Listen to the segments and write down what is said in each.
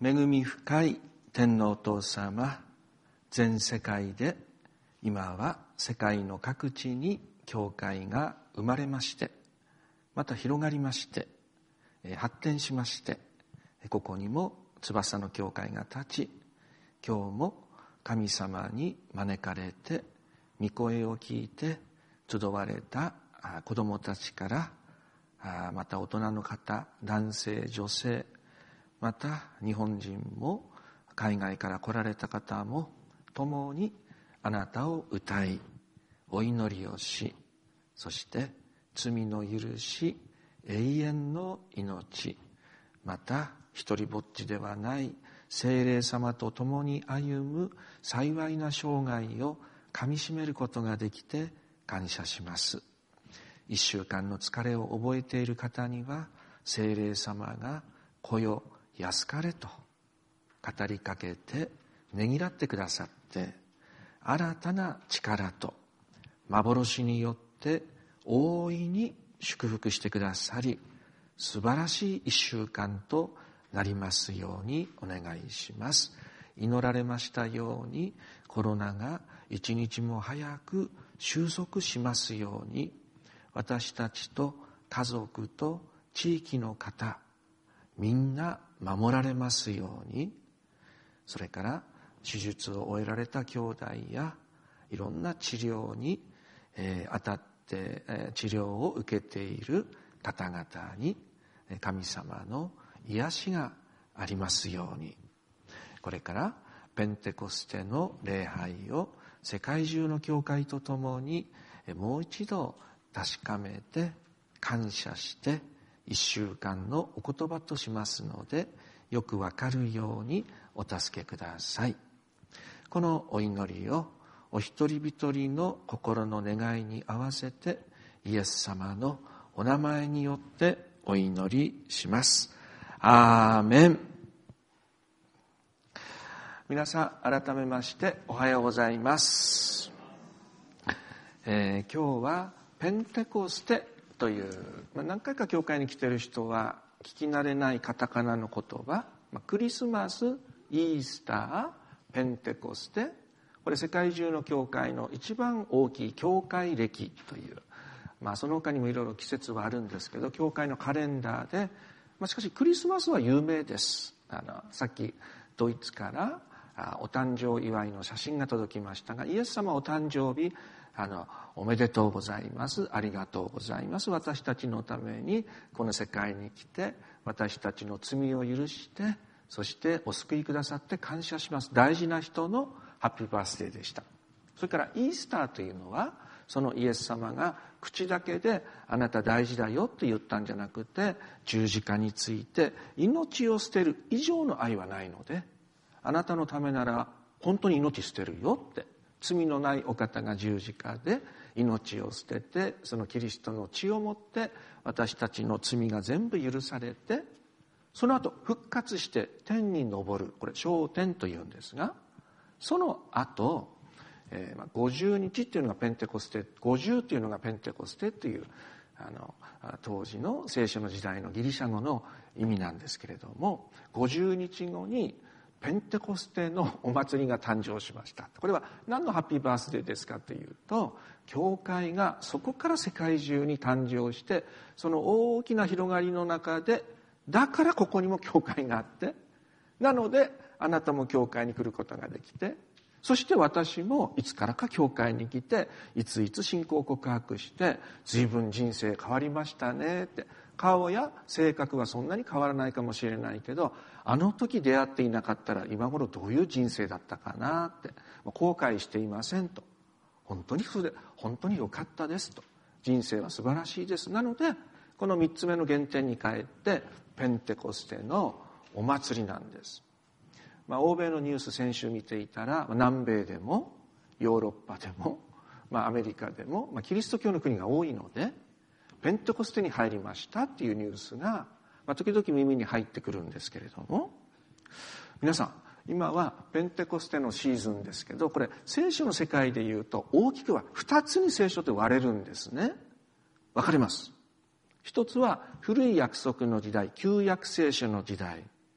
恵み深い天皇お父様、全世界で今は世界の各地に教会が生まれまして、また広がりまして、発展しまして、ここにも翼の教会が立ち、今日も神様に招かれて御声を聞いて集われた子どもたちから、また大人の方、男性女性、また日本人も海外から来られた方も共にあなたを歌い、お祈りをし、そして罪の許し、永遠の命、また一りぼっちではない聖霊様と共に歩む幸いな生涯をかみしめることができて感謝します。一週間の疲れを覚えている方には、聖霊様が来よ安かれと語りかけてねぎらってくださって、新たな力と幻によって大いに祝福してくださり、素晴らしい一週間となりますようにお願いします。祈られましたように、コロナが一日も早く収束しますように、私たちと家族と地域の方、みんな守られますように、それから手術を終えられた兄弟やいろんな治療に当たって治療を受けている方々に神様の癒しがありますように、これからペンテコステの礼拝を世界中の教会とともにもう一度確かめて感謝して一週間のお言葉としますので、よくわかるようにお助けください。このお祈りをお一人一人の心の願いに合わせてイエス様のお名前によってお祈りします。アーメン。皆さん改めましておはようございます。今日はペンテコステという、何回か教会に来ている人は聞き慣れないカタカナの言葉、クリスマス、イースター、ペンテコステ、これ世界中の教会の一番大きい教会歴という、その他にもいろいろ季節はあるんですけど、教会のカレンダーで、しかしクリスマスは有名です。さっきドイツからお誕生祝いの写真が届きましたが、イエス様お誕生日おめでとうございます、ありがとうございます、私たちのためにこの世界に来て私たちの罪を許して、そしてお救いくださって感謝します、大事な人のハッピーバースデーでした。それからイースターというのは、そのイエス様が口だけであなた大事だよって言ったんじゃなくて、十字架について命を捨てる以上の愛はないので、あなたのためなら本当に命捨てるよって、罪のないお方が十字架で命を捨てて、そのキリストの血をもって私たちの罪が全部許されて、その後復活して天に昇る、これ昇天というんですが、その後50日っていうのがペンテコステ、50っていうのがペンテコステっていう当時の聖書の時代のギリシャ語の意味なんですけれども、50日後にペンテコステのお祭りが誕生しました。これは何のハッピーバースデーですかというと、教会がそこから世界中に誕生して、その大きな広がりの中で、だからここにも教会があって、なのであなたも教会に来ることができて、そして私もいつからか教会に来て、いついつ信仰告白して、随分人生変わりましたねって、顔や性格はそんなに変わらないかもしれないけど、あの時出会っていなかったら今頃どういう人生だったかなって、後悔していませんと、本当に本当に良かったですと、人生は素晴らしいです。なのでこの3つ目の原点に帰ってペンテコステのお祭りなんです。欧米のニュース先週見ていたら、南米でもヨーロッパでも、アメリカでも、キリスト教の国が多いのでペンテコステに入りましたっていうニュースが、時々耳に入ってくるんですけれども、皆さん今はペンテコステのシーズンですけど、これ聖書の世界でいうと大きくは2つに聖書って割れるんですね。わかります。一つは古い約束の時代、旧約聖書の時代、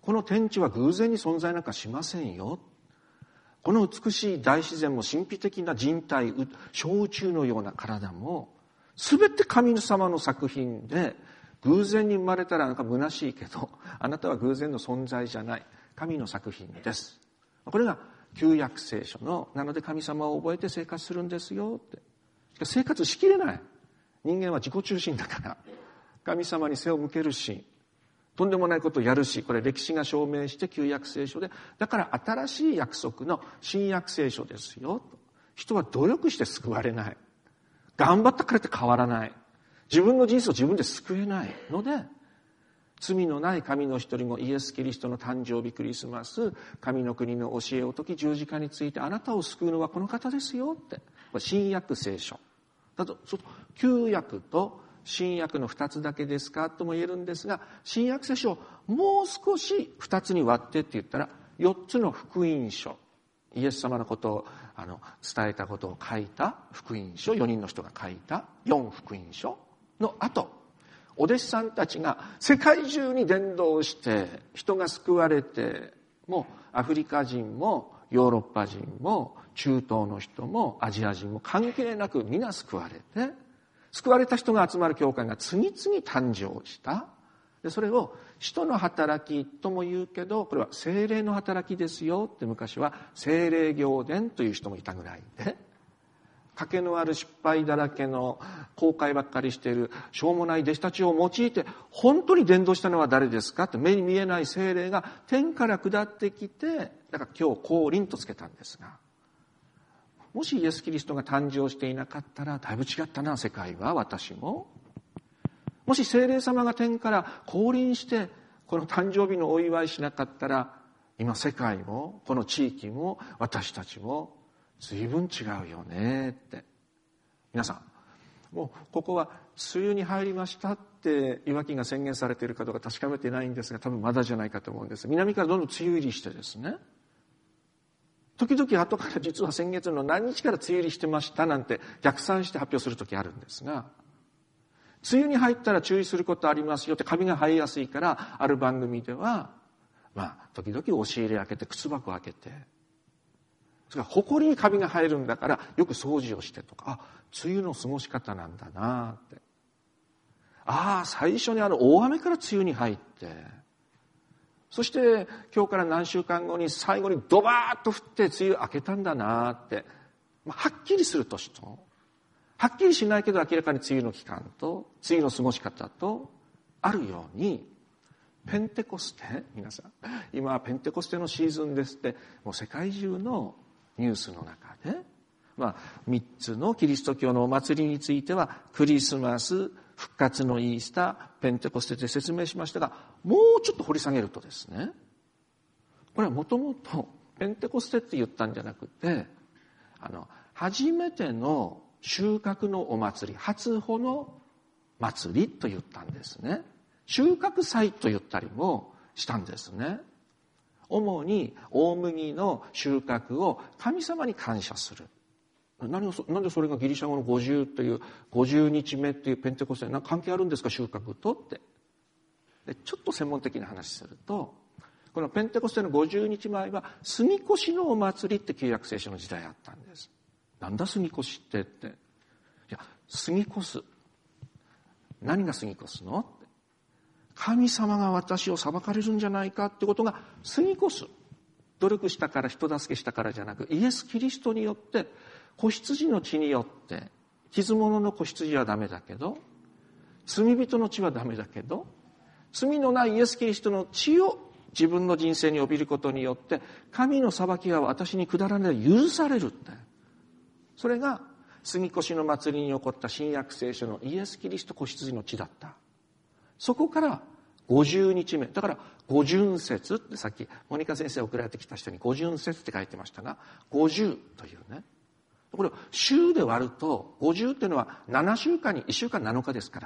この天地は偶然に存在なんかしませんよ。この美しい大自然も神秘的な人体、小宇宙のような体も全て神様の作品で、偶然に生まれたらなんか虚しいけど、あなたは偶然の存在じゃない。神の作品です。これが旧約聖書の、なので神様を覚えて生活するんですよって。しかし生活しきれない。人間は自己中心だから、神様に背を向けるし、とんでもないことをやるし、これ歴史が証明して旧約聖書で、だから新しい約束の新約聖書ですよ。人は努力して救われない。頑張ったからって変わらない。自分の人生を自分で救えないので、罪のない神の一人もイエス・キリストの誕生日クリスマス、神の国の教えを説き十字架について、あなたを救うのはこの方ですよって。これ新約聖書。だと、旧約と新約の2つだけですかとも言えるんですが、新約聖書をもう少し2つに割ってって言ったら、4つの福音書。イエス様のことを伝えたことを書いた福音書、4人の人が書いた4福音書の後、お弟子さんたちが世界中に伝道して人が救われて、もうアフリカ人もヨーロッパ人も中東の人もアジア人も関係なく皆救われて、救われた人が集まる教会が次々誕生した。でそれを使徒の働きとも言うけど、これは聖霊の働きですよって、昔は聖霊行伝という人もいたぐらいで、賭けのある失敗だらけの後悔ばっかりしているしょうもない弟子たちを用いて、本当に伝道したのは誰ですかって、目に見えない聖霊が天から下ってきて、だから今日降臨とつけたんですが、もしイエス・キリストが誕生していなかったらだいぶ違ったな、世界は、私も。もし聖霊様が天から降臨してこの誕生日のお祝いしなかったら、今世界もこの地域も私たちも随分違うよねって。皆さん、もうここは梅雨に入りましたっていわきが宣言されているかどうか確かめてないんですが、多分まだじゃないかと思うんです。南からどんどん梅雨入りしてですね、時々後から実は先月の何日から梅雨入りしてましたなんて逆算して発表する時あるんですが、梅雨に入ったら注意することありますよって、カビが生えやすいから、ある番組では時々押し入れ開けて靴箱開けて、それから埃にカビが生えるんだからよく掃除をしてとか、梅雨の過ごし方なんだなって。最初に大雨から梅雨に入って、そして今日から何週間後に最後にドバーッと降って梅雨明けたんだなって、はっきりする年と、はっきりしないけど明らかに梅雨の期間と梅雨の過ごし方とあるように、ペンテコステ、皆さん今はペンテコステのシーズンですって、もう世界中のニュースの中で、3つのキリスト教のお祭りについてはクリスマス、復活のイースター、ペンテコステで説明しましたが、もうちょっと掘り下げるとですね、これはもともとペンテコステって言ったんじゃなくて、初めての収穫のお祭り、初穂の祭りと言ったんですね。収穫祭と言ったりもしたんですね。主に大麦の収穫を神様に感謝する。なんでそれがギリシャ語の50という50日目っていうペンテコステに関係あるんですか、収穫とって。でちょっと専門的な話すると、このペンテコステの50日前は杉越のお祭りって旧約聖書の時代あったんです。なんだ杉越ってって。いや、杉越。何が杉越のって。神様が私を裁かれるんじゃないかってことが杉越。努力したから、人助けしたからじゃなく、イエス・キリストによって、子羊の血によって、傷物の子羊はダメだけど、罪人の血はダメだけど、罪のないイエス・キリストの血を自分の人生に帯びることによって、神の裁きは私に下らないで許されるって。それが杉越の祭りに起こった新約聖書のイエス・キリスト子羊の血だった。そこから50日目。だから五旬節ってさっきモニカ先生送られてきた人に五旬節って書いてましたが、50というね。これを週で割ると、50っていうのは7週間に1週間7日ですから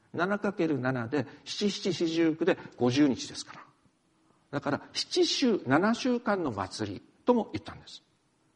。7×7 で7×7=49で50日ですから。だから7週間の祭りとも言ったんです。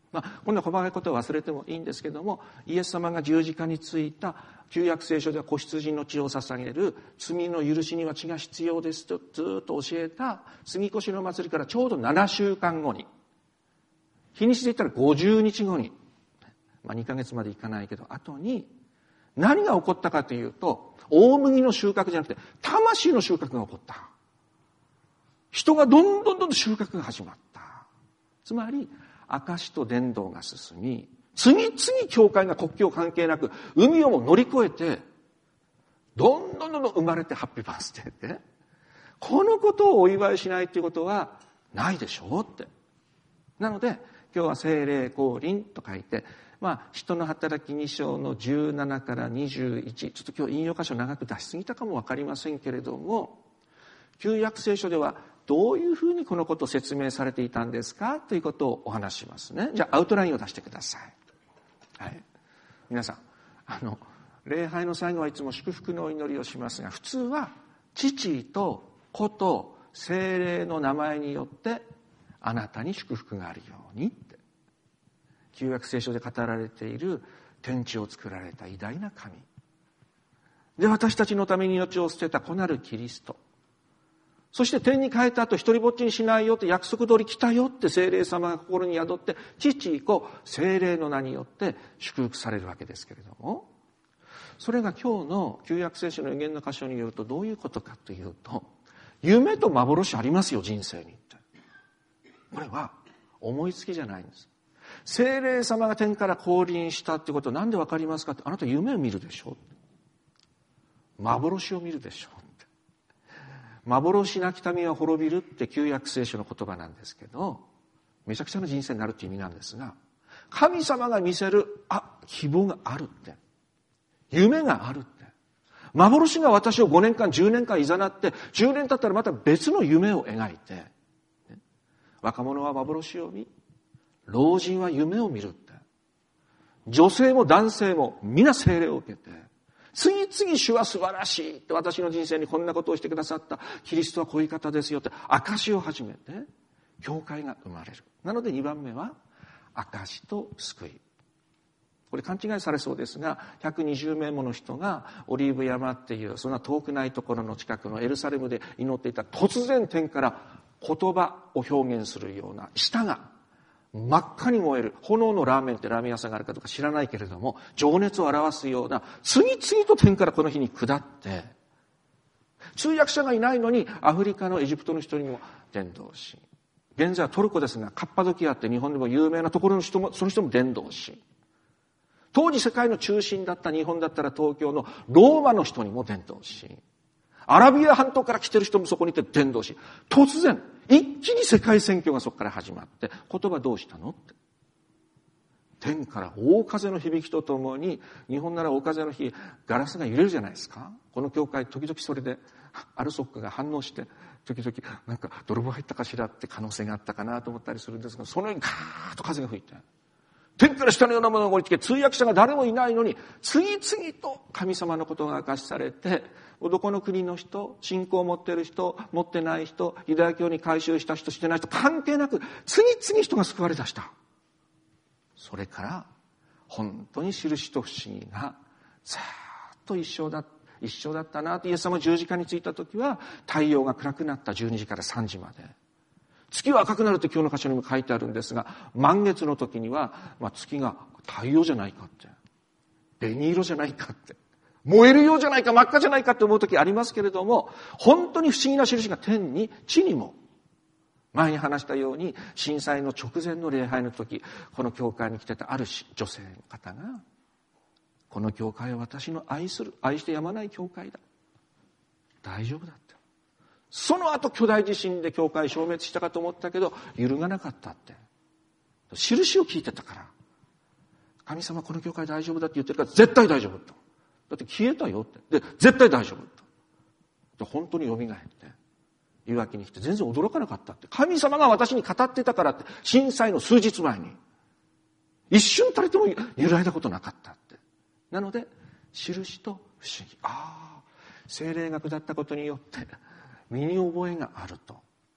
こんな細かいことは忘れてもいいんですけども、イエス様が十字架についた旧約聖書では子羊の血を捧げる、罪の許しには血が必要ですとずっと教えた杉越の祭りからちょうど7週間後に、日にちで言ったら50日後に、2ヶ月までいかないけど後に何が起こったかというと、大麦の収穫じゃなくて魂の収穫が起こった。人がどんどん収穫が始まった。つまり証と伝道が進み、次々教会が国境関係なく海をも乗り越えてどんどん生まれて、ハッピーバースデーって、このことをお祝いしないということはないでしょうって。なので今日は聖霊降臨と書いて、人の働き2章の17から21、ちょっと今日引用箇所長く出しすぎたかもわかりませんけれども、旧約聖書ではどういうふうにこのことを説明されていたんですかということをお話しますね。じゃあアウトラインを出してください。はい。皆さん、礼拝の最後はいつも祝福のお祈りをしますが、普通は父と子と聖霊の名前によってあなたに祝福があるようにって。旧約聖書で語られている天地を作られた偉大な神で、私たちのために命を捨てた子なるキリスト、そして天に帰った後一人ぼっちにしないよって約束通り来たよって聖霊様が心に宿って、父子聖霊の名によって祝福されるわけですけれども、それが今日の旧約聖書の預言の箇所によるとどういうことかというと、夢と幻ありますよ人生にって。これは思いつきじゃないんです。聖霊様が天から降臨したってことをなんでわかりますかって、あなた夢を見るでしょ、幻を見るでしょって。幻なき民は滅びるって旧約聖書の言葉なんですけど、めちゃくちゃな人生になるっていう意味なんですが、神様が見せる希望があるって、夢があるって、幻が私を5年間10年間いざなって、10年経ったらまた別の夢を描いて、若者は幻を見、老人は夢を見るって、女性も男性も皆聖霊を受けて、次々主は素晴らしいって、私の人生にこんなことをしてくださったキリストはこういう方ですよって証しを始めて教会が生まれる。なので2番目は証と救い。これ勘違いされそうですが、120名もの人がオリーブ山っていうそんな遠くないところの近くのエルサレムで祈っていた、突然天から言葉を表現するような舌が真っ赤に燃える炎のラーメンってラーメン屋さんがあるかどうか知らないけれども、情熱を表すような次々と天からこの日に下って、通訳者がいないのにアフリカのエジプトの人にも伝道し、現在はトルコですがカッパドキアって日本でも有名なところの人も、その人も伝道し、当時世界の中心だった日本だったら東京のローマの人にも伝道し、アラビア半島から来てる人もそこにいて伝道し、突然一気に世界選挙がそこから始まって、言葉どうしたのって、天から大風の響きとともに、日本なら大風の日ガラスが揺れるじゃないですか。この教会時々それでアルソックが反応して、時々なんか泥棒入ったかしらって可能性があったかなと思ったりするんですが、そのようにガーッと風が吹いて、天から下のようなものが降りてきて、通訳者が誰もいないのに次々と神様のことが明かしされて、どこの国の人、信仰を持っている人、持ってない人、ユダヤ教に改宗した人、してない人関係なく次々人が救われ出した。それから本当に印と不思議がずっと一緒だったなと。イエス様十字架についた時は太陽が暗くなった12時から3時まで、月は赤くなるって今日の箇所にも書いてあるんですが、満月の時には、月が太陽じゃないかって、紅色じゃないかって、燃えるようじゃないか、真っ赤じゃないかって思う時ありますけれども、本当に不思議な印が天に地にも。前に話したように、震災の直前の礼拝の時、この教会に来てたある女性の方が、この教会は私の愛してやまない教会だ、大丈夫だって。その後巨大地震で教会消滅したかと思ったけど揺るがなかったって、印を聞いてたから、神様この教会大丈夫だって言ってるから絶対大丈夫だって消えたよって、で絶対大丈夫だで本当に蘇っていわきに来て全然驚かなかったって、神様が私に語ってたからって、震災の数日前に一瞬たりとも揺らいだことなかったって。なので印と不思議、聖霊が下ったことによって身に覚えがあると。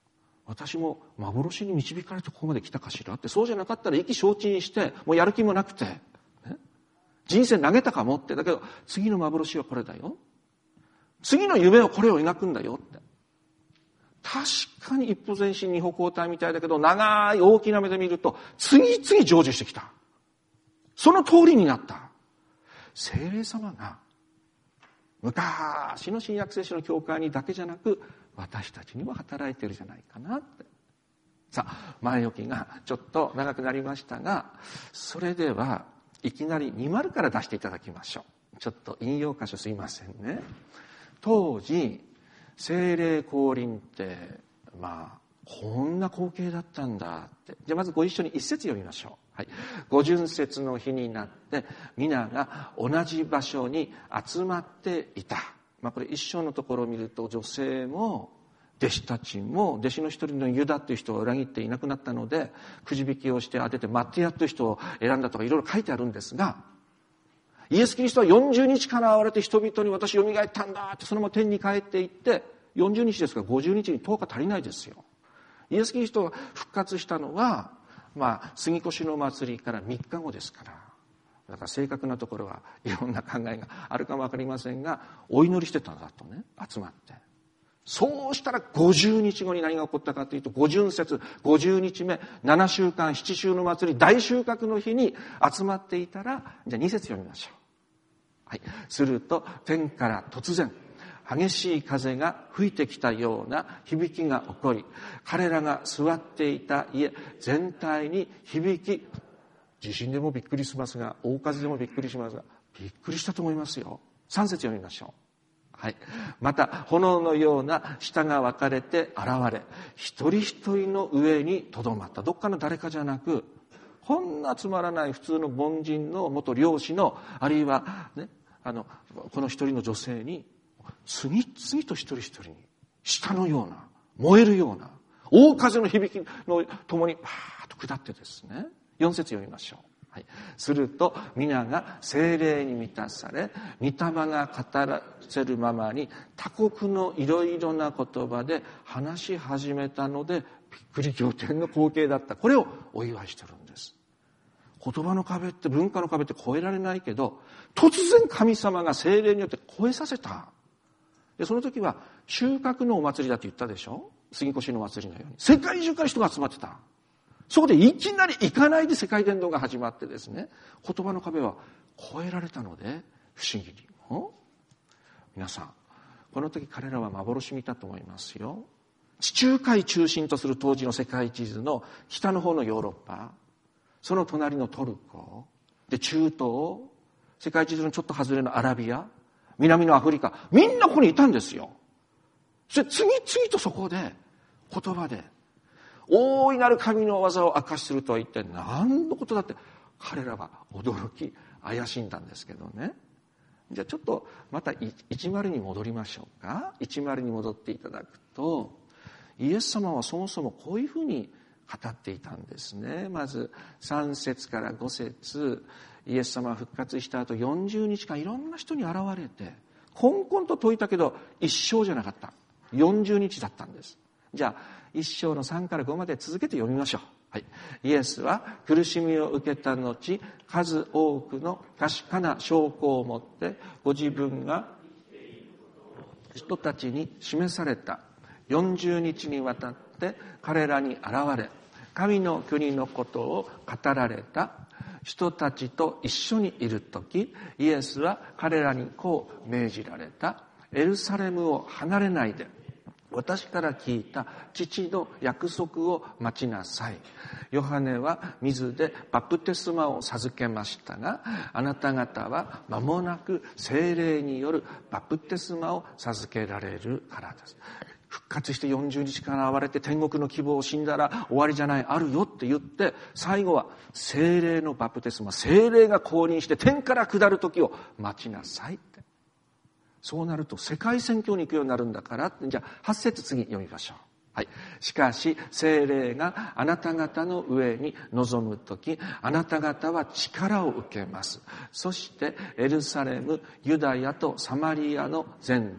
私も幻に導かれてここまで来たかしらって、そうじゃなかったら意気消沈して、もうやる気もなくて、ね、人生投げたかもって、だけど次の幻はこれだよ。次の夢はこれを描くんだよって。確かに一歩前進二歩後退みたいだけど、長い大きな目で見ると、次々成就してきた。その通りになった。聖霊様が、昔の新約聖書の教会にだけじゃなく、私たちにも働いているじゃないかなって。さあ、前置きがちょっと長くなりましたが、それではいきなり20から出していただきましょう。ちょっと引用箇所すいませんね。当時、聖霊降臨って、こんな光景だったんだって。じゃあまずご一緒に一節読みましょう。はい。五旬節の日になって、皆が同じ場所に集まっていた。これ一章のところを見ると、女性も弟子たちも、弟子の一人のユダという人を裏切っていなくなったので、くじ引きをして当ててマッティアという人を選んだとかいろいろ書いてあるんですが、イエス・キリストは40日から現れて人々に私蘇ったんだって、そのまま天に帰っていって、40日ですから50日に10日足りないですよ。イエス・キリストが復活したのは、杉越の祭りから3日後ですから。だから正確なところはいろんな考えがあるかもわかりませんが、お祈りしてたんだとね、集まって。そうしたら50日後に何が起こったかというと、五旬節、50日目、7週間、7週の祭り、大収穫の日に集まっていたら、じゃあ2節読みましょう。はい。すると、天から突然、激しい風が吹いてきたような響きが起こり、彼らが座っていた家全体に響き、地震でもびっくりしますが、大風でもびっくりしますが、びっくりしたと思いますよ。3節読みましょう。はい。また、炎のような舌が分かれて現れ、一人一人の上にとどまった。どっかの誰かじゃなく、こんなつまらない普通の凡人の元漁師の、あるいは、ね、この一人の女性に、次々と一人一人に、舌のような、燃えるような、大風の響きのともに、パーッと下ってですね、4節読みましょう。はい。すると、皆が聖霊に満たされ、御霊が語らせるままに、他国のいろいろな言葉で話し始めたので、びっくり仰天の光景だった。これをお祝いしてるんです。言葉の壁って、文化の壁って越えられないけど、突然神様が聖霊によって越えさせた。で、その時は収穫のお祭りだって言ったでしょ？杉越のお祭りのように。世界中から人が集まってた。そこでいきなり行かないで世界伝道が始まってですね、言葉の壁は越えられたので、不思議にも。皆さん、この時彼らは幻見たと思いますよ。地中海中心とする当時の世界地図の北の方のヨーロッパ、その隣のトルコ、で中東、世界地図のちょっと外れのアラビア、南のアフリカ、みんなここにいたんですよ。そして次々とそこで言葉で大いなる神の技を明かしするとは一体何のことだって彼らは驚き怪しんだんですけどね。じゃあちょっとまた10に戻りましょうか。10に戻っていただくと、イエス様はそもそもこういうふうに語っていたんですね。まず3節から5節、イエス様は復活した後40日間いろんな人に現れて、こんこんと説いたけど一生じゃなかった。40日だったんです。じゃあ1章の3から5まで続けて読みましょう。はい。イエスは苦しみを受けた後、数多くの確かな証拠を持ってご自分が人たちに示された。40日にわたって彼らに現れ、神の国のことを語られた。人たちと一緒にいるとき、イエスは彼らにこう命じられた。エルサレムを離れないで、私から聞いた父の約束を待ちなさい。ヨハネは水でバプテスマを授けましたが、あなた方は間もなく聖霊によるバプテスマを授けられるからです。復活して40日間現れて天国の希望を死んだら終わりじゃない、あるよって言って、最後は聖霊のバプテスマ、聖霊が降臨して天から下る時を待ちなさいって。そうなると世界宣教に行くようになるんだから。じゃあ8節次読みましょう。はい。しかし聖霊があなた方の上に臨むとき、あなた方は力を受けます。そしてエルサレム、ユダヤとサマリアの全土、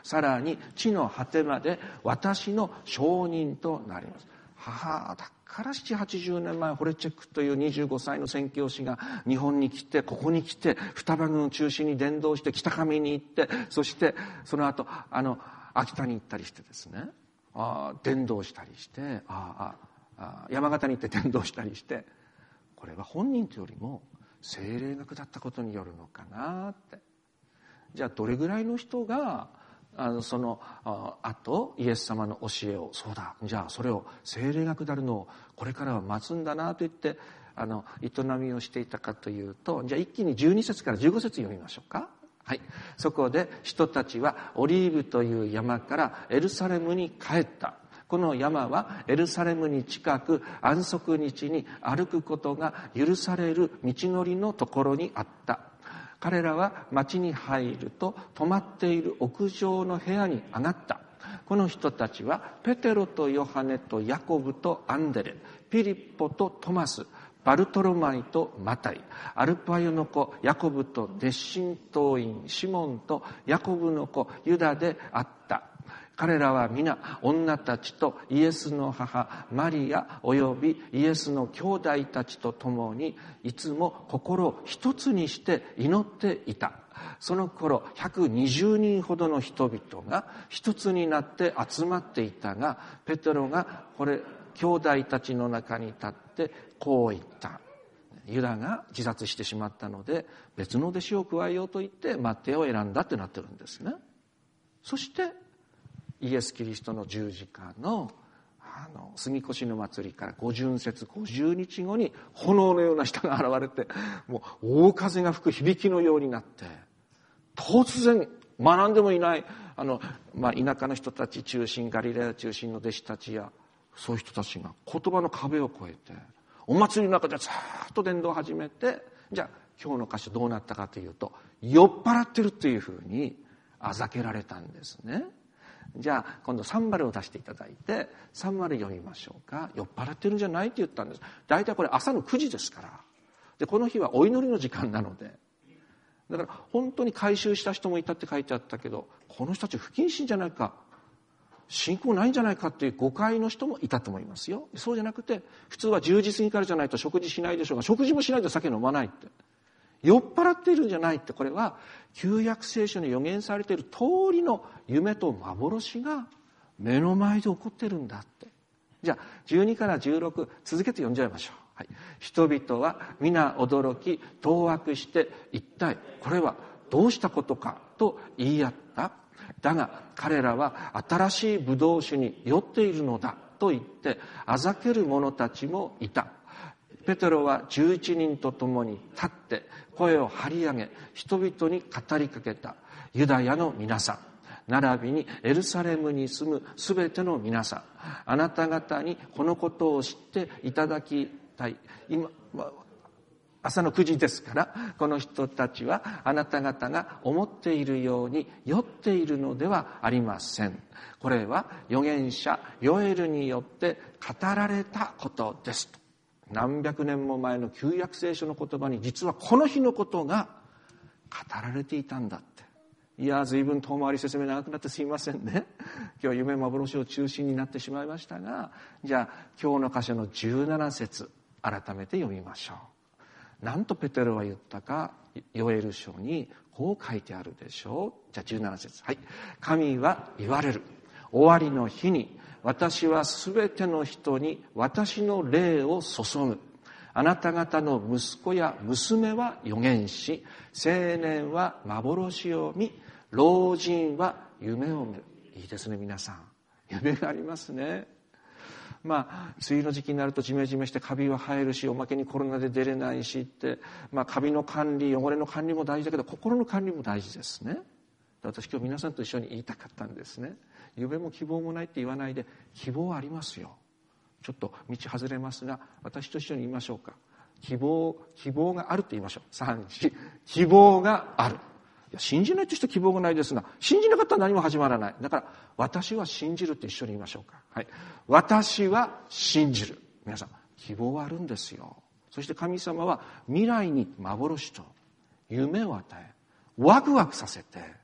さらに地の果てまで私の証人となります。だから70、80年前、ホレチェックという25歳の宣教師が日本に来て、ここに来て、双葉郡を中心に伝道して、北上に行って、そしてその後、秋田に行ったりしてですね、伝道したりして、山形に行って伝道したりして、これは本人というよりも、聖霊が下ったことによるのかなって。じゃあ、どれぐらいの人が、その後イエス様の教えを、そうだ、じゃあそれを聖霊が下るのをこれからは待つんだなと言って営みをしていたかというと、じゃあ一気に12節から15節読みましょうか。はい。そこで人たちはオリーブという山からエルサレムに帰った。この山はエルサレムに近く、安息日に歩くことが許される道のりのところにあった。彼らは町に入ると泊まっている屋上の部屋に上がった。この人たちはペテロとヨハネとヤコブとアンデレ、ピリポとトマス、バルトロマイとマタイ、アルパヨの子ヤコブと熱心党員シモンとヤコブの子ユダであった。彼らは皆女たちとイエスの母マリアおよびイエスの兄弟たちと共にいつも心を一つにして祈っていた。その頃120人ほどの人々が一つになって集まっていたが、ペテロが兄弟たちの中に立ってこう言った。ユダが自殺してしまったので別の弟子を加えようと言ってマテを選んだってなってるんですね。そしてイエス・キリストの十字架の杉越の祭りから五巡節50日後に炎のような舌が現れて、もう大風が吹く響きのようになって、突然学んでもいない田舎の人たち中心、ガリラヤ中心の弟子たちやそういう人たちが言葉の壁を越えてお祭りの中でずっと伝道を始めて、じゃあ今日の箇所どうなったかというと、酔っ払ってるっていうふうにあざけられたんですね。じゃあ今度サンバルを出していただいてサンバル読みましょうか。酔っ払ってるんじゃないって言ったんです。大体これ朝の9時ですから。でこの日はお祈りの時間なので、だから本当に改宗した人もいたって書いてあったけど、この人たち不謹慎じゃないか、信仰ないんじゃないかっていう誤解の人もいたと思いますよ。そうじゃなくて、普通は10時過ぎからじゃないと食事しないでしょうが、食事もしないと酒飲まないって、酔っ払っているんじゃないって、これは旧約聖書に予言されている通りの夢と幻が目の前で起こってるんだって。じゃあ12から16続けて読んじゃいましょう。はい、人々は皆驚き当惑して、一体これはどうしたことかと言い合った。だが彼らは新しいブドウ酒に酔っているのだと言ってあざける者たちもいた。ペテロは11人と共に立って声を張り上げ、人々に語りかけた。ユダヤの皆さん、並びにエルサレムに住むすべての皆さん、あなた方にこのことを知っていただきたい。今朝の9時ですから、この人たちはあなた方が思っているように酔っているのではありません。これは預言者ヨエルによって語られたことですと。何百年も前の旧約聖書の言葉に実はこの日のことが語られていたんだって。いや、随分遠回り説明長くなってすいませんね。今日夢幻を中心になってしまいましたが、じゃあ今日の箇所の17節改めて読みましょう。なんとペテロは言ったか、ヨエル書にこう書いてあるでしょう。じゃあ17節、はい。神は言われる。終わりの日に私はすべての人に私の霊を注ぐ。あなた方の息子や娘は預言し、青年は幻を見、老人は夢を見る。いいですね、皆さん。夢がありますね。梅雨の時期になるとジメジメしてカビは生えるし、おまけにコロナで出れないしって、カビの管理、汚れの管理も大事だけど、心の管理も大事ですね。私今日皆さんと一緒に言いたかったんですね。夢も希望もないって言わないで、希望はありますよ。ちょっと道外れますが、私と一緒に言いましょうか。希望があるって言いましょう。3、4、希望がある。いや、信じないとして希望がないですが、信じなかったら何も始まらない。だから私は信じるって一緒に言いましょうか。はい。私は信じる。皆さん、希望はあるんですよ。そして神様は未来に幻と夢を与え、ワクワクさせて、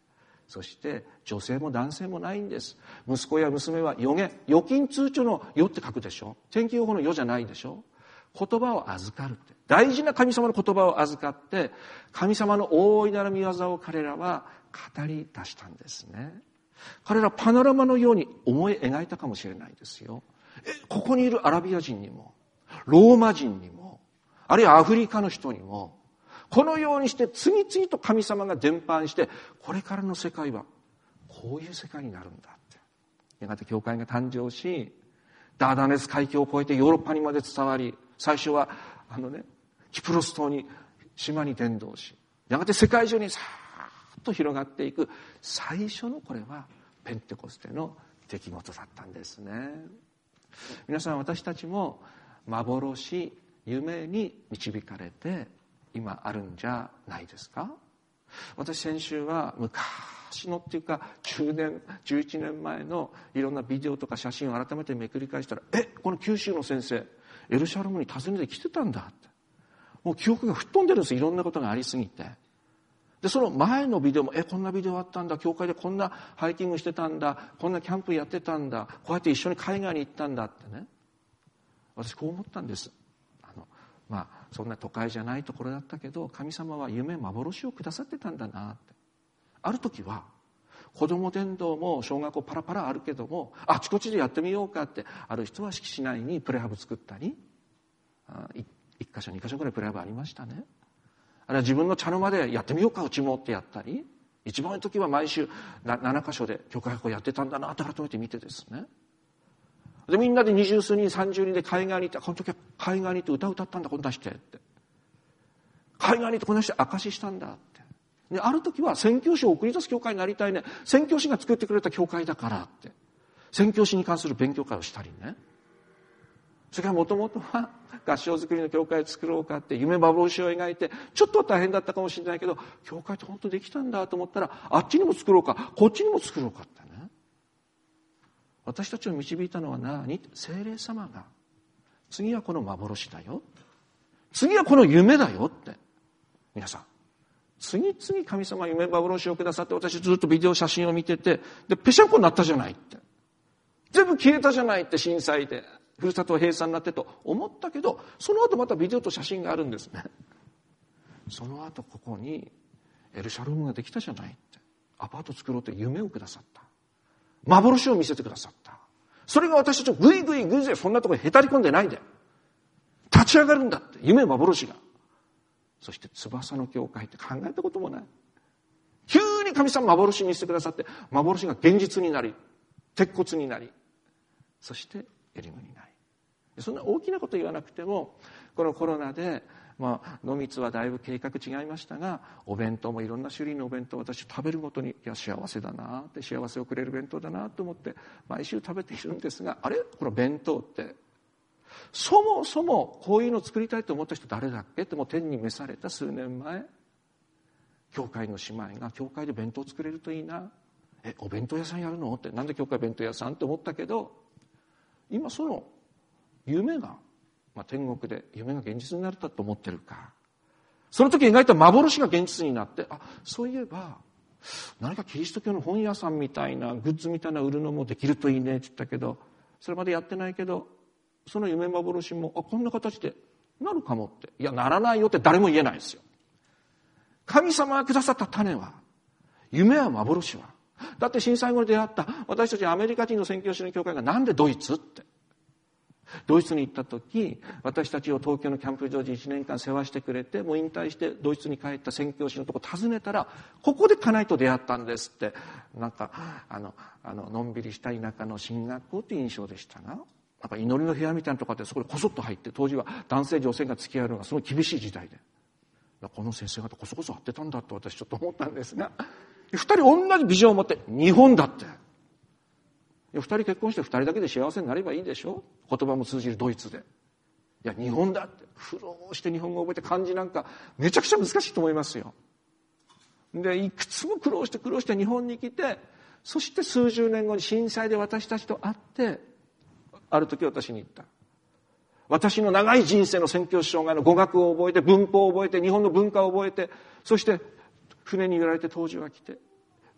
そして女性も男性もないんです。息子や娘は預金通帳の預って書くでしょ。天気予報の預じゃないでしょ。言葉を預かるって。大事な神様の言葉を預かって、神様の大いなる御業を彼らは語り出したんですね。彼らパノラマのように思い描いたかもしれないですよ。ここにいるアラビア人にも、ローマ人にも、あるいはアフリカの人にも、このようにして次々と神様が伝播して、これからの世界はこういう世界になるんだって。やがて教会が誕生し、ダーダネス海峡を越えてヨーロッパにまで伝わり、最初はキプロス島に島に伝道し、やがて世界中にさーっと広がっていく最初のこれはペンテコステの出来事だったんですね。皆さん、私たちも幻、夢に導かれて今あるんじゃないですか。私先週は昔のっていうか10年11年前のいろんなビデオとか写真を改めてめくり返したら、この九州の先生エルサレムに訪ねてきてたんだって、もう記憶が吹っ飛んでるんです。いろんなことがありすぎて。でその前のビデオもこんなビデオあったんだ、教会でこんなハイキングしてたんだ、こんなキャンプやってたんだ、こうやって一緒に海外に行ったんだってね、私こう思ったんです。そんな都会じゃないところだったけど、神様は夢幻をくださってたんだなって。ある時は子供伝道も小学校パラパラあるけども、あちこちでやってみようかって、ある人は敷地内にプレハブ作ったり、1箇所2箇所ぐらいプレハブありましたね。あるいは自分の茶の間でやってみようかうちもってやったり、一番の時は毎週7箇所で教会学校やってたんだなって改めて見てですね。でみんなで20数人30人で海岸に行って、この時は海岸に行って歌歌ったんだこんなしてって、海岸に行ってこんなして証ししたんだって。である時は宣教師を送り出す教会になりたいね、宣教師が作ってくれた教会だからって宣教師に関する勉強会をしたりね。それからもともとは合唱作りの教会を作ろうかって夢幻を描いて、ちょっと大変だったかもしれないけど、教会って本当できたんだと思ったら、あっちにも作ろうかこっちにも作ろうかってね。私たちを導いたのは何？聖霊様が、次はこの幻だよ、次はこの夢だよって。皆さん、次々神様は夢幻をくださって、私ずっとビデオ写真を見てて、でぺしゃんこになったじゃないって、全部消えたじゃないって、震災でふるさと閉鎖になってと思ったけど、その後またビデオと写真があるんですね。その後ここにエルサレムができたじゃないって、アパート作ろうと夢をくださった、幻を見せてくださった。それが私たちをぐいぐいぐいぐいそんなところにへたり込んでないで立ち上がるんだって、夢幻が。そして翼の教会って考えたこともない。急に神様幻にしてくださって、幻が現実になり、鉄骨になり、そしてエリムになり。そんな大きなこと言わなくても、このコロナで野蜜はだいぶ計画違いましたが、お弁当もいろんな種類のお弁当を私食べるごとに、いや幸せだなって、幸せをくれる弁当だなと思って毎週食べているんですが、あれこの弁当ってそもそもこういうのを作りたいと思った人誰だっけって、もう天に召された数年前、教会の姉妹が教会で弁当作れるといいな、お弁当屋さんやるのって、なんで教会弁当屋さんって思ったけど、今その夢が天国で夢が現実になったと思ってるか、その時描いた幻が現実になって、そういえば何かキリスト教の本屋さんみたいなグッズみたいな売るのもできるといいねって言ったけど、それまでやってないけど、その夢幻もこんな形でなるかもって、いやならないよって誰も言えないですよ。神様がくださった種は、夢は幻は、だって震災後に出会った私たちアメリカ人の宣教師の教会がなんでドイツって、ドイツに行った時、私たちを東京のキャンプ場で1年間世話してくれて、もう引退してドイツに帰った宣教師のとこ訪ねたら、ここで家内と出会ったんですって。なんかのんびりした田舎の進学校っていう印象でしたが、なんか祈りの部屋みたいなところでそこでこそっと入って、当時は男性女性が付き合うのがすごい厳しい時代で、この先生方こそこそ会ってたんだと私ちょっと思ったんですが、二人同じビジョンを持って、日本だって、二人結婚して二人だけで幸せになればいいでしょ、言葉も通じるドイツで。いや日本だって、苦労して日本語を覚えて、漢字なんかめちゃくちゃ難しいと思いますよ。でいくつも苦労して日本に来て、そして数十年後に震災で私たちと会って、ある時私に言った。私の長い人生の宣教師障害の語学を覚えて、文法を覚えて、日本の文化を覚えて、そして船に揺られて当時は来て、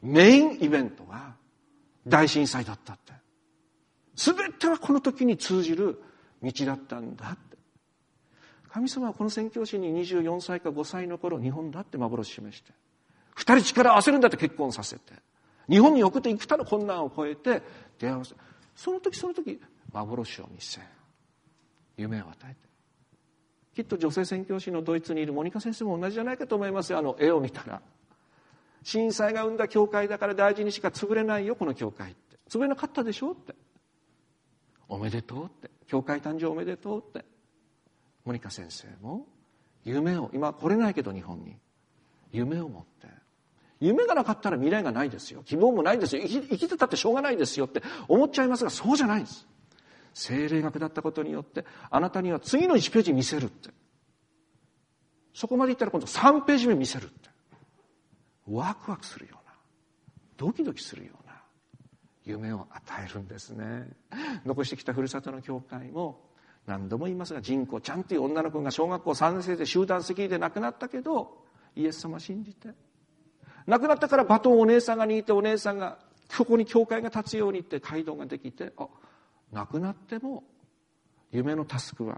メインイベントが大震災だったって。全てはこの時に通じる道だったんだって。神様はこの宣教師に24歳か5歳の頃、日本だって幻を示して、二人力を合わせるんだって結婚させて、日本に送って幾多の困難を越えて出会わせ、その時その時幻を見せ、夢を与えて。きっと女性宣教師のドイツにいるモニカ先生も同じじゃないかと思いますよ。絵を見たら、震災が生んだ教会だから大事にしか潰れないよ、この教会って。潰れなかったでしょって。おめでとうって。教会誕生おめでとうって。モニカ先生も夢を、今来れないけど日本に夢を持って、夢がなかったら未来がないですよ、希望もないですよ、生きてたってしょうがないですよって思っちゃいますが、そうじゃないんです。聖霊が下ったことによってあなたには次の1ページ見せるって、そこまでいったら今度3ページ目見せるって、ワクワクするような、ドキドキするような夢を与えるんですね。残してきたふるさとの教会も何度も言いますが、人口ちゃんという女の子が小学校3年生で集団責任で亡くなったけど、イエス様信じて、亡くなったからバトンをお姉さんが握って、お姉さんがここに教会が立つようにって街道ができて、亡くなっても夢のたすきは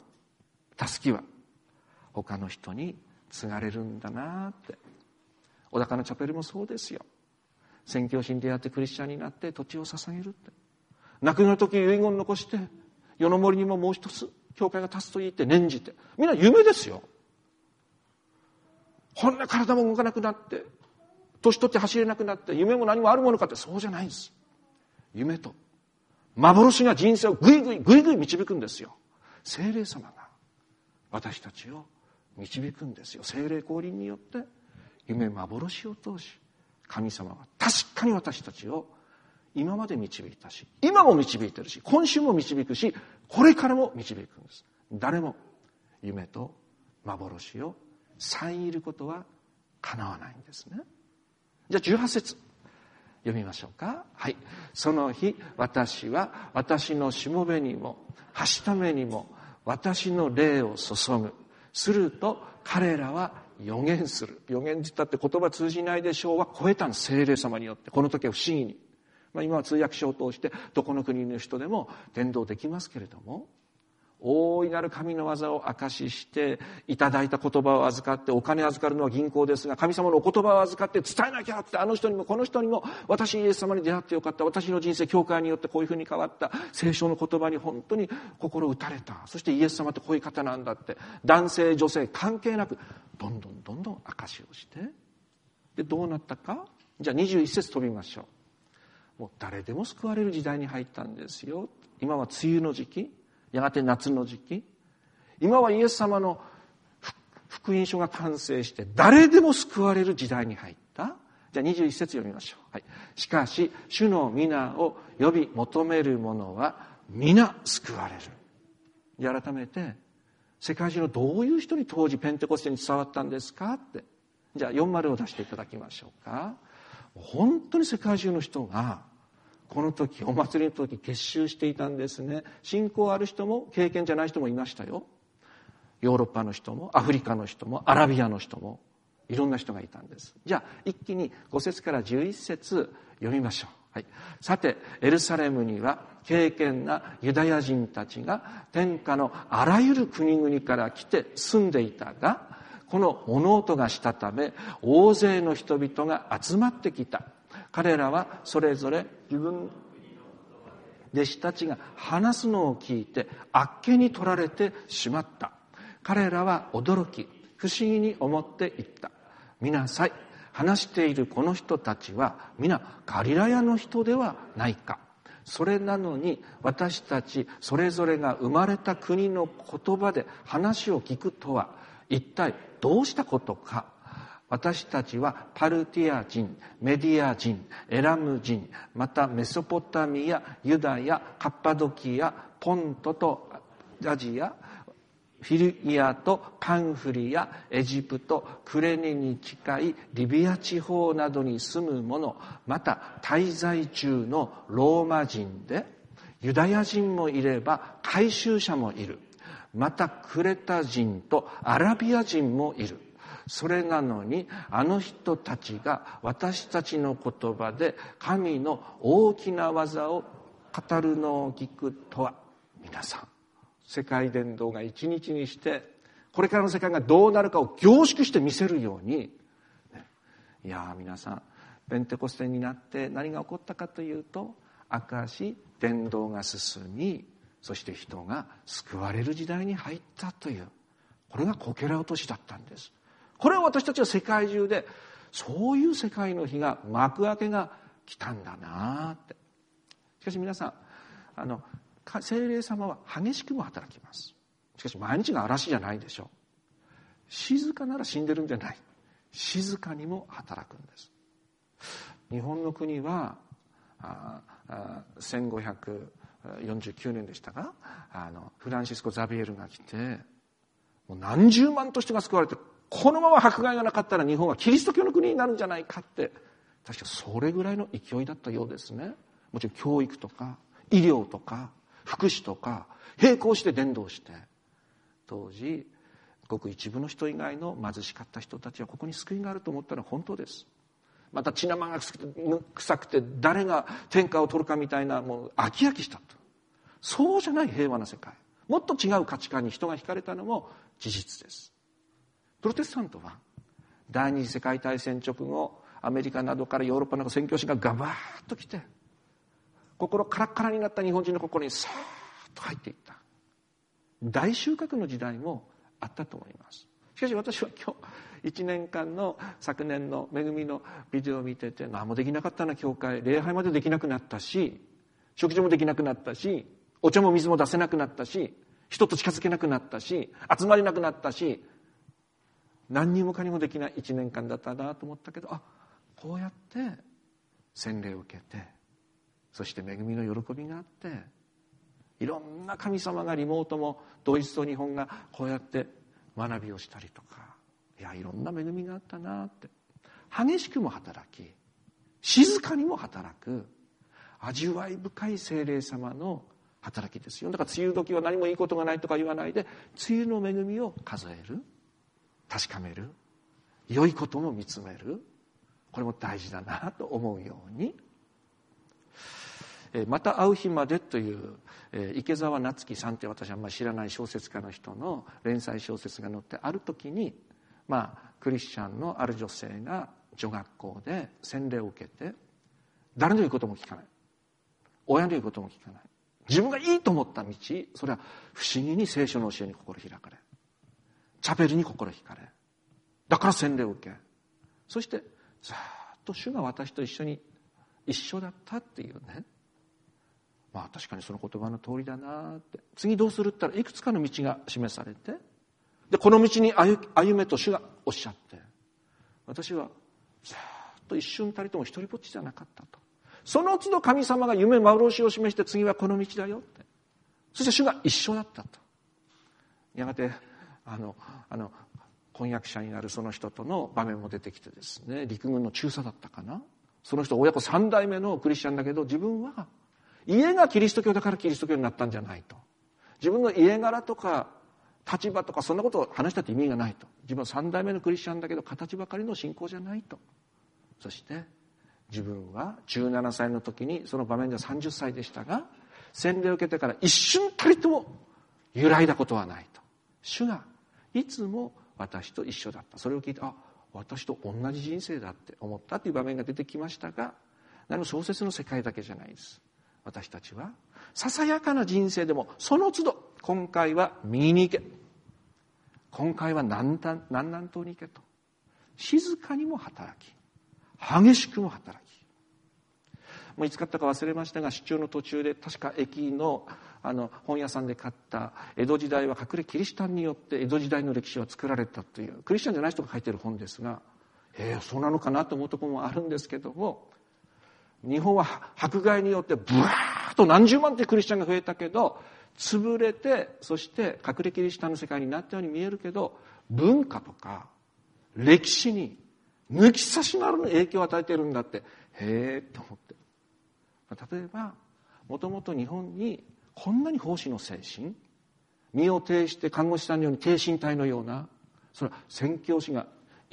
他の人に継がれるんだなって。小高のチャペルもそうですよ。宣教師に出会ってクリスチャンになって土地を捧げるって、亡くなる時遺言を残して、世の森にももう一つ教会が立つと言って念じて、みんな夢ですよ。こんな体も動かなくなって、年取って走れなくなって、夢も何もあるものかって、そうじゃないんです。夢と幻が人生をぐいぐい導くんですよ。聖霊様が私たちを導くんですよ。聖霊降臨によって夢幻を通し、神様は確かに私たちを今まで導いたし、今も導いてるし、今週も導くし、これからも導くんです。誰も夢と幻を遮ることは叶わないんですね。じゃあ18節読みましょうか。はい。その日、私は私のしもべにもはしためにも私の霊を注ぐ。すると彼らは予言する。予言って言ったって言葉通じないでしょうは超えたんです。聖霊様によって。この時は不思議に。今は通訳書を通してどこの国の人でも伝道できますけれども、大いなる神の技を証ししていただいた言葉を預かって、お金預かるのは銀行ですが、神様のお言葉を預かって伝えなきゃって、あの人にもこの人にも、私イエス様に出会ってよかった、私の人生教会によってこういうふうに変わった、聖書の言葉に本当に心打たれた、そしてイエス様ってこういう方なんだって、男性女性関係なくどんどん証しをして、でどうなったか。じゃあ21節飛びましょう。もう誰でも救われる時代に入ったんですよ。今は梅雨の時期、やがて夏の時期、今はイエス様の福音書が完成して誰でも救われる時代に入った。じゃあ21節読みましょう。はい。しかし主の皆を呼び求める者は皆救われる。じゃあ改めて、世界中のどういう人に当時ペンテコステに伝わったんですかって。じゃあ40を出していただきましょうか。本当に世界中の人がこの時、お祭りの時結集していたんですね。信仰ある人も経験じゃない人もいましたよ。ヨーロッパの人もアフリカの人もアラビアの人もいろんな人がいたんです。じゃあ一気に5節から11節読みましょう。はい。さてエルサレムには敬虔なユダヤ人たちが天下のあらゆる国々から来て住んでいたが、この物音がしたため大勢の人々が集まってきた。彼らはそれぞれ自分の弟子たちが話すのを聞いてあっけに取られてしまった。彼らは驚き不思議に思っていった。見なさい、話しているこの人たちは皆ガリラヤの人ではないか。それなのに私たちそれぞれが生まれた国の言葉で話を聞くとは一体どうしたことか。私たちはパルティア人、メディア人、エラム人、またメソポタミア、ユダヤ、カッパドキア、ポントとアジア、フィリアとパンフリア、エジプト、クレネに近いリビア地方などに住む者、また滞在中のローマ人で、ユダヤ人もいれば改宗者もいる。またクレタ人とアラビア人もいる。 それなのにあの人たちが私たちの言葉で神の大きな技を語るのを聞くとは、皆さん、世界伝道が一日にしてこれからの世界がどうなるかを凝縮して見せるように、いや皆さん、ペンテコステになって何が起こったかというと、証伝道が進み、そして人が救われる時代に入ったという、これがこけら落としだったんです。これを私たちは世界中で、そういう世界の日が、幕開けが来たんだなって。しかし皆さん、聖霊様は激しくも働きます。しかし毎日が嵐じゃないでしょう。静かなら死んでるんじゃない。静かにも働くんです。日本の国は1549年でしたが、フランシスコ・ザビエルが来て、もう何十万と人が救われて、このまま迫害がなかったら日本はキリスト教の国になるんじゃないかって、確かそれぐらいの勢いだったようですね。もちろん教育とか医療とか福祉とか並行して伝道して、当時ごく一部の人以外の貧しかった人たちはここに救いがあると思ったのは本当です。また血生が臭くて誰が天下を取るかみたいな、もう飽き飽きしたと。そうじゃない平和な世界、もっと違う価値観に人が惹かれたのも事実です。プロテスタントは第二次世界大戦直後、アメリカなどからヨーロッパの宣教師がガバーッと来て、心カラッカラになった日本人の心にさーっと入っていった。大収穫の時代もあったと思います。しかし私は今日1年間の昨年の恵みのビデオを見てて、何もできなかったな教会、礼拝までできなくなったし、食事もできなくなったし、お茶も水も出せなくなったし、人と近づけなくなったし、集まれなくなったし、何にもかにもできない1年間だったなと思ったけど、こうやって洗礼を受けて、そして恵みの喜びがあって、いろんな神様がリモートもドイツと日本がこうやって学びをしたりとか、いろんな恵みがあったなって。激しくも働き、静かにも働く、味わい深い聖霊様の働きですよ。だから梅雨時は何もいいことがないとか言わないで、梅雨の恵みを数える、確かめる、良いことも見つめる、これも大事だなと思うように。また会う日までという、池澤夏樹さんって私はあんまり知らない小説家の人の連載小説が載って、ある時にクリスチャンのある女性が女学校で洗礼を受けて、誰の言うことも聞かない、親の言うことも聞かない、自分がいいと思った道、それは不思議に聖書の教えに心開かれ、チャペルに心惹かれ、だから洗礼を受け、そしてずっと主が私と一緒だったっていうね。確かにその言葉の通りだなって。次どうするって言ったら、いくつかの道が示されて、でこの道に歩めと主がおっしゃって、私はずっと一瞬たりとも一人ぼっちじゃなかったと。その都度神様が夢幻を示して、次はこの道だよって。そして主が一緒だったと。やがて婚約者になるその人との場面も出てきてですね、陸軍の中佐だったかな。その人親子3代目のクリスチャンだけど、自分は家がキリスト教だからキリスト教になったんじゃないと。自分の家柄とか立場とかそんなことを話したって意味がないと。自分は3代目のクリスチャンだけど形ばかりの信仰じゃないと。そして自分は17歳の時に、その場面では30歳でしたが、洗礼を受けてから一瞬たりとも揺らいだことはないと。主がいつも私と一緒だった。それを聞いて、私と同じ人生だって思ったという場面が出てきましたが、何も小説の世界だけじゃないです。私たちはささやかな人生でもその都度、今回は右に行け、今回は南南東に行けと、静かにも働き、激しくも働き、もういつ買ったか忘れましたが、出張の途中で確か駅の本屋さんで買った江戸時代は隠れキリシタンによって江戸時代の歴史は作られたという、クリスチャンじゃない人が書いてる本ですが、そうなのかなと思うところもあるんですけども、日本は迫害によってブワーッと何十万ってクリスチャンが増えたけど、潰れて、そして隠れキリシタンの世界になったように見えるけど、文化とか歴史に抜き差しならぬ影響を与えているんだって、と思って。例えばもともと日本にこんなに奉仕の精神、身を挺して看護師さんのように挺身隊のような、それは宣教師が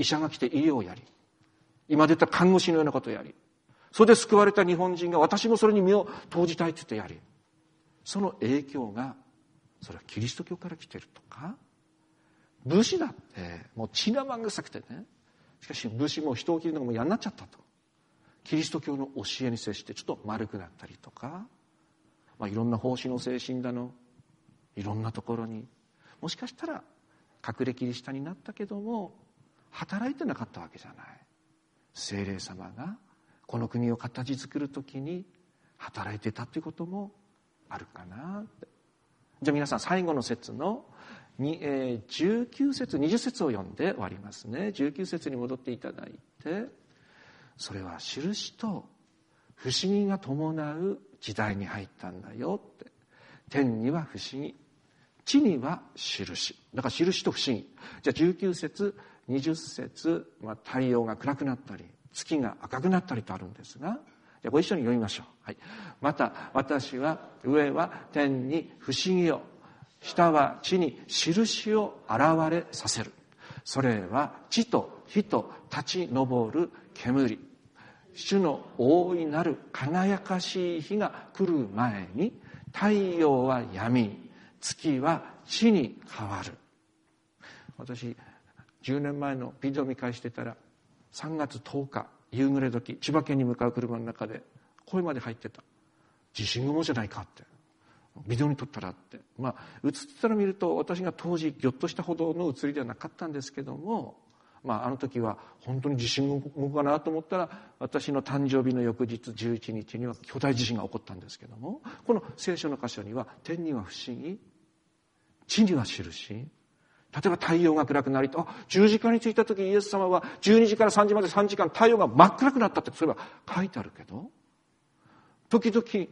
医者が来て医療をやり、今出た看護師のようなことをやり、それで救われた日本人が私もそれに身を投じたいって言ってやり、その影響がそれはキリスト教から来てるとか、武士だってもう血がまんぐさくてね、しかし武士も人を切るのがもう嫌になっちゃったと、キリスト教の教えに接してちょっと丸くなったりとか、いろんな奉仕の精神だの、いろんなところにもしかしたら隠れキリシタンになったけども働いてなかったわけじゃない。聖霊様がこの国を形作るときに働いてたということもあるかなって。じゃあ皆さん最後の節の19節20節を読んで終わりますね。19節に戻っていただいて、それは印と不思議が伴う時代に入ったんだよって。天には不思議、地には印。だから印と不思議。じゃあ19節20節、太陽が暗くなったり月が赤くなったりとあるんですが、じゃあご一緒に読みましょう。はい。また私は上は天に不思議を、下は地に印を現れさせる。それは地と火と立ち上る煙。主の大いなる輝かしい日が来る前に、太陽は闇、月は地に変わる。私10年前のビデオ見返してたら、3月10日夕暮れ時、千葉県に向かう車の中で声まで入ってた。地震雲じゃないかって、ビデオに撮ったらって。映ってたの見ると私が当時ギョッとしたほどの映りではなかったんですけども、あの時は本当に地震雲かなと思ったら、私の誕生日の翌日11日には巨大地震が起こったんですけども、この聖書の箇所には天には不思議、地には印。例えば太陽が暗くなりと、十字架についた時イエス様は12時から3時まで3時間太陽が真っ暗くなったってそれは書いてあるけど、時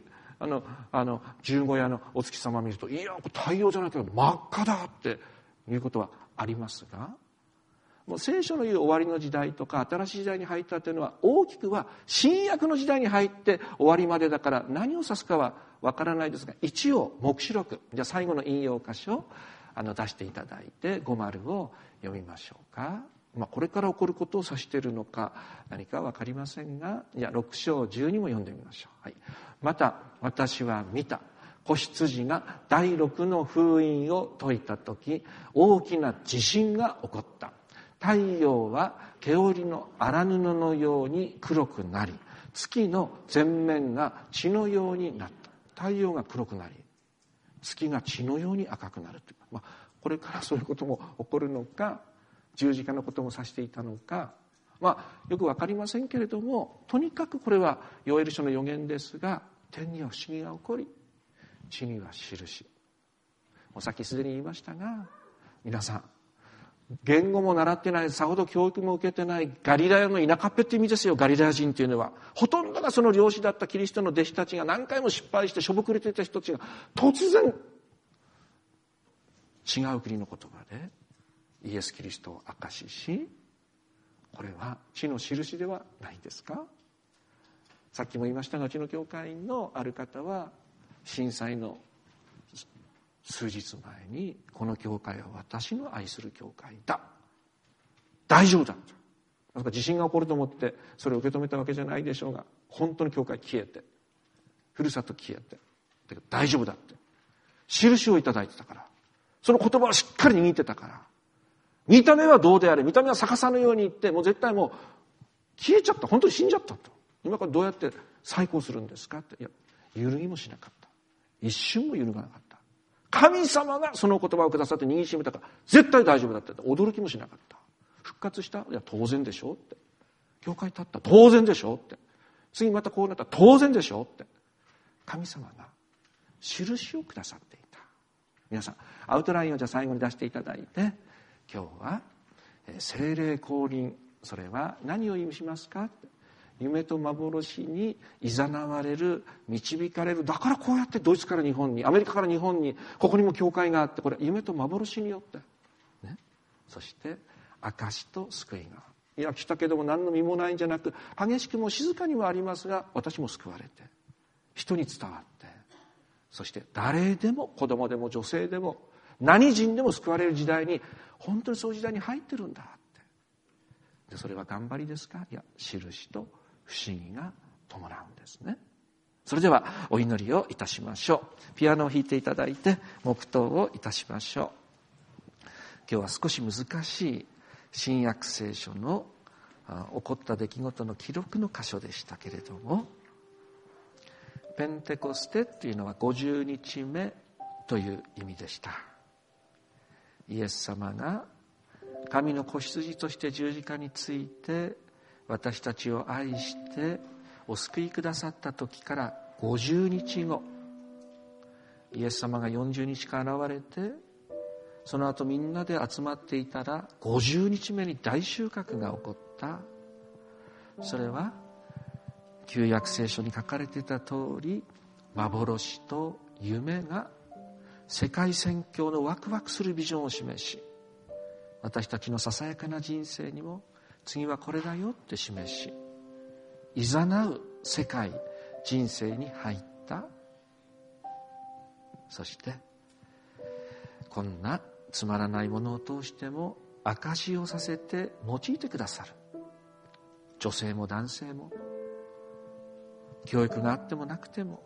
々十五夜のお月様を見ると、いや太陽じゃないけど真っ赤だっていうことはありますが、もう聖書の言う終わりの時代とか新しい時代に入ったというのは、大きくは新約の時代に入って終わりまでだから、何を指すかはわからないですが、一応黙示録、じゃあ最後の引用箇所出していただいて50を読みましょうか。これから起こることを指しているのか何か分かりませんが、6章12も読んでみましょう。はい。また私は見た、子羊が第6の封印を解いた時、大きな地震が起こった。太陽は毛織の荒布のように黒くなり、月の前面が血のようになった。太陽が黒くなり、月が血のように赤くなるという、これからそういうことも起こるのか、十字架のことも指していたのか、よく分かりませんけれども、とにかくこれはヨエル書の予言ですが、天には不思議が起こり、地には印。さっきすでに言いましたが、皆さん言語も習ってない、さほど教育も受けてないガリラヤの田舎っぺって意味ですよ。ガリラヤ人というのはほとんどがその漁師だったキリストの弟子たちが、何回も失敗してしょぼくれていた人たちが突然違う国の言葉でイエス・キリストを証しし、これは地の印ではないですか。さっきも言いましたが、うちの教会のある方は震災の数日前に、この教会は私の愛する教会だ、大丈夫だと。なんか地震が起こると思ってそれを受け止めたわけじゃないでしょうが、本当に教会消えて、ふるさと消えて、大丈夫だって印をいただいてたから、その言葉をしっかり握ってたから、見た目はどうであれ、見た目は逆さのように言って、もう絶対もう消えちゃった、本当に死んじゃったと。今からどうやって再興するんですかって。いや、揺るぎもしなかった、一瞬も揺るがなかった。神様がその言葉をくださって握りしめたから絶対大丈夫だって。驚きもしなかった。復活した、いや当然でしょって。教会立った、当然でしょって。次またこうなった、当然でしょって。神様が印をくださっていた。皆さんアウトラインをじゃあ最後に出していただいて、今日は聖霊降臨、それは何を意味しますか。夢と幻に誘われる、導かれる。だからこうやってドイツから日本に、アメリカから日本に、ここにも教会があって、これ夢と幻によって、ね、そして証と救いが、いや来たけども何の身もないんじゃなく、激しくも静かにはありますが、私も救われて人に伝わって、そして誰でも、子供でも女性でも何人でも救われる時代に、本当にそういう時代に入ってるんだって。 でそれは頑張りですか？いや、印と不思議が伴うんですね。それではお祈りをいたしましょう。ピアノを弾いていただいて黙祷をいたしましょう。今日は少し難しい新約聖書の起こった出来事の記録の箇所でしたけれども、ペンテコステというのは50日目という意味でした。イエス様が神の子羊として十字架について私たちを愛してお救いくださった時から50日後、イエス様が40日間現れて、その後みんなで集まっていたら50日目に大収穫が起こった。それは旧約聖書に書かれていた通り、幻と夢が世界宣教のワクワクするビジョンを示し、私たちのささやかな人生にも次はこれだよって示し、いざなう世界人生に入った。そしてこんなつまらないものを通しても証しをさせて用いてくださる。女性も男性も、教育があってもなくても、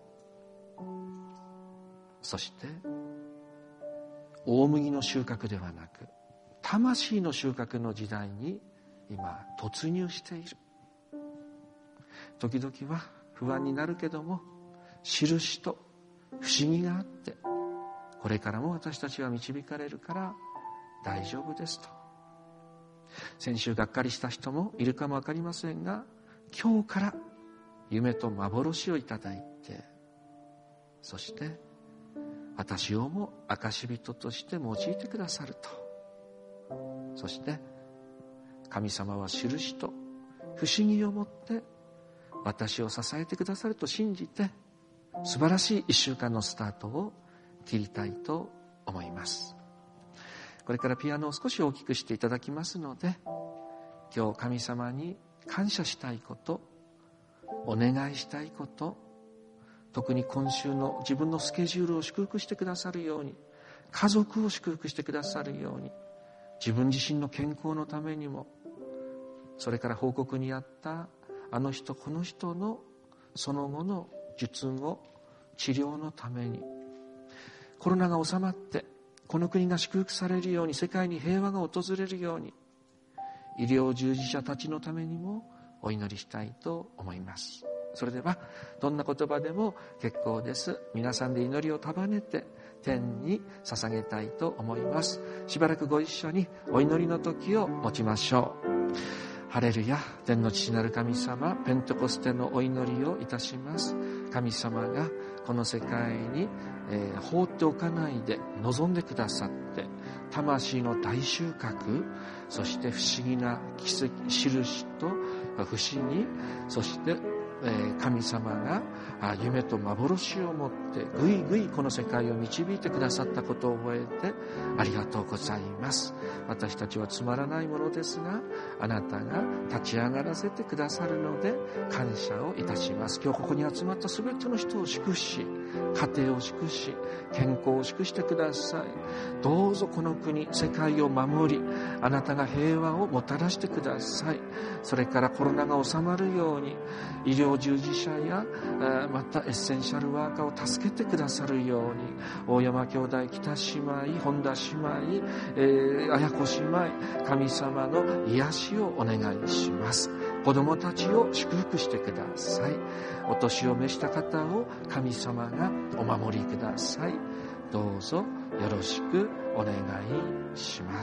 そして大麦の収穫ではなく魂の収穫の時代に今突入している。時々は不安になるけども、印と不思議があって、これからも私たちは導かれるから大丈夫ですと。先週がっかりした人もいるかもわかりませんが、今日から夢と幻をいただいて、そして私をも証人として用いてくださると。そして神様は印と不思議をもって私を支えてくださると信じて、素晴らしい1週間のスタートを切りたいと思います。これからピアノを少し大きくしていただきますので、今日神様に感謝したいこと、お願いしたいこと、特に今週の自分のスケジュールを祝福してくださるように、家族を祝福してくださるように、自分自身の健康のためにも、それから報告にあったあの人この人のその後の術後治療のために、コロナが収まってこの国が祝福されるように、世界に平和が訪れるように、医療従事者たちのためにもお祈りしたいと思います。それではどんな言葉でも結構です。皆さんで祈りを束ねて天に捧げたいと思います。しばらくご一緒にお祈りの時を持ちましょう。ハレルヤ。天の父なる神様、ペンテコステのお祈りをいたします。神様がこの世界に、放っておかないで望んでくださって、魂の大収穫、そして不思議な奇跡、印と不思議、そして神様が夢と幻を持ってぐいぐいこの世界を導いてくださったことを覚えてありがとうございます。私たちはつまらないものですが、あなたが立ち上がらせてくださるので感謝をいたします。今日ここに集まったすべての人を祝し、家庭を祝し、健康を祝してください。どうぞこの国、世界を守り、あなたが平和をもたらしてください。それからコロナが収まるように、医療従事者やまたエッセンシャルワーカーを助けてくださるように、大山兄弟、北姉妹、本田姉妹、綾子姉妹、神様の癒しをお願いします。子供たちを祝福してください。お年を召した方を神様がお守りください。どうぞよろしくお願いします。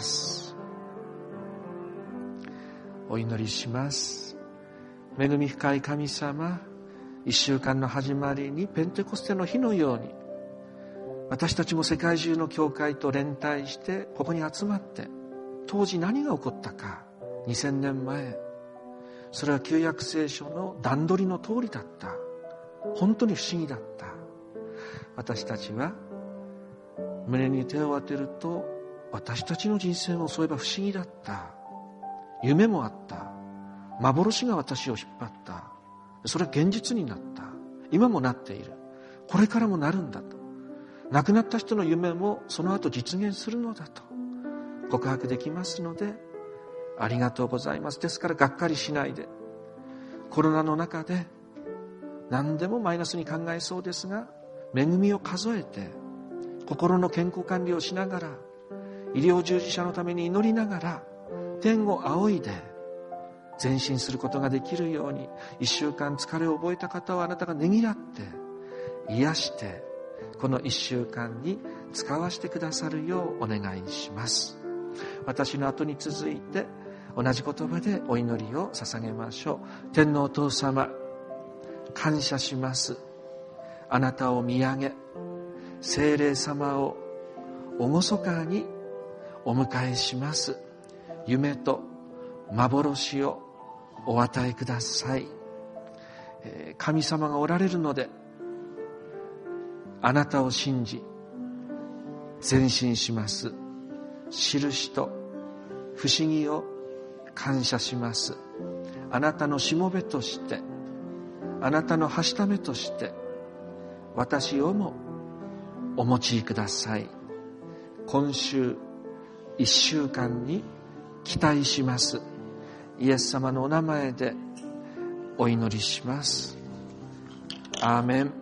お祈りします。恵み深い神様、一週間の始まりにペンテコステの日のように、私たちも世界中の教会と連帯してここに集まって、当時何が起こったか、2000年前、それは旧約聖書の段取りの通りだった。本当に不思議だった。私たちは胸に手を当てると、私たちの人生もそういえば不思議だった。夢もあった。幻が私を引っ張った。それは現実になった。今もなっている。これからもなるんだと。亡くなった人の夢もその後実現するのだと告白できますので、 ありがとうございます。ですからがっかりしないで、コロナの中で何でもマイナスに考えそうですが、恵みを数えて心の健康管理をしながら、医療従事者のために祈りながら、天を仰いで前進することができるように、一週間疲れを覚えた方はあなたがねぎらって癒して、この一週間に使わせてくださるようお願いします。私の後に続いて同じ言葉でお祈りを捧げましょう。天のお父様、感謝します。あなたを見上げ、聖霊様を厳かにお迎えします。夢と幻をお与えください。神様がおられるので、あなたを信じ前進します。印と不思議を感謝します。あなたのしもべとして、あなたのはしためとして、私をもお用いください。今週一週間に期待します。イエス様のお名前でお祈りします。アーメン。